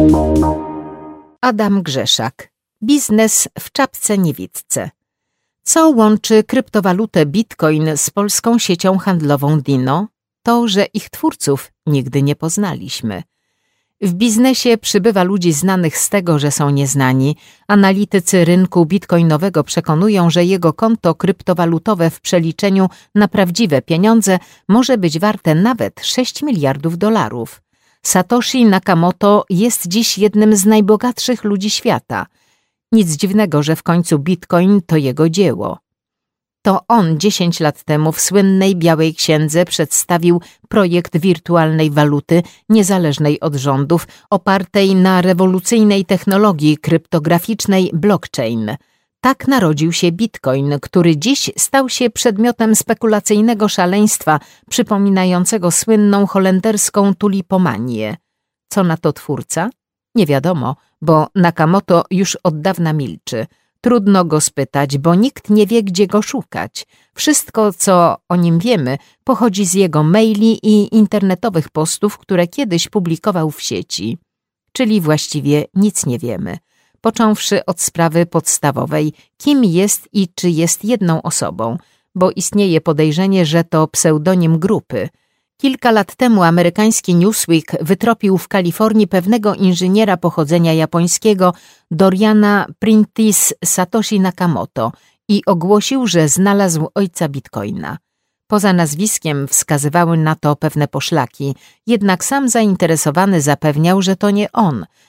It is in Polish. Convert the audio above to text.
Adam Grzeszak. Biznes w czapce niewidce. Co łączy kryptowalutę Bitcoin z polską siecią handlową Dino? To, że ich twórców nigdy nie poznaliśmy. W biznesie przybywa ludzi znanych z tego, że są nieznani. Analitycy rynku bitcoinowego przekonują, że jego konto kryptowalutowe w przeliczeniu na prawdziwe pieniądze może być warte nawet 6 miliardów dolarów. Satoshi Nakamoto jest dziś jednym z najbogatszych ludzi świata. Nic dziwnego, że w końcu Bitcoin to jego dzieło. To on 10 lat temu w słynnej Białej Księdze przedstawił projekt wirtualnej waluty niezależnej od rządów, opartej na rewolucyjnej technologii kryptograficznej blockchain. Tak narodził się Bitcoin, który dziś stał się przedmiotem spekulacyjnego szaleństwa przypominającego słynną holenderską tulipomanię. Co na to twórca? Nie wiadomo, bo Nakamoto już od dawna milczy. Trudno go spytać, bo nikt nie wie, gdzie go szukać. Wszystko, co o nim wiemy, pochodzi z jego maili i internetowych postów, które kiedyś publikował w sieci. Czyli właściwie nic nie wiemy. Począwszy od sprawy podstawowej, kim jest i czy jest jedną osobą, bo istnieje podejrzenie, że to pseudonim grupy. Kilka lat temu amerykański Newsweek wytropił w Kalifornii pewnego inżyniera pochodzenia japońskiego Doriana Prentice Satoshi Nakamoto i ogłosił, że znalazł ojca Bitcoina. Poza nazwiskiem wskazywały na to pewne poszlaki, jednak sam zainteresowany zapewniał, że to nie on,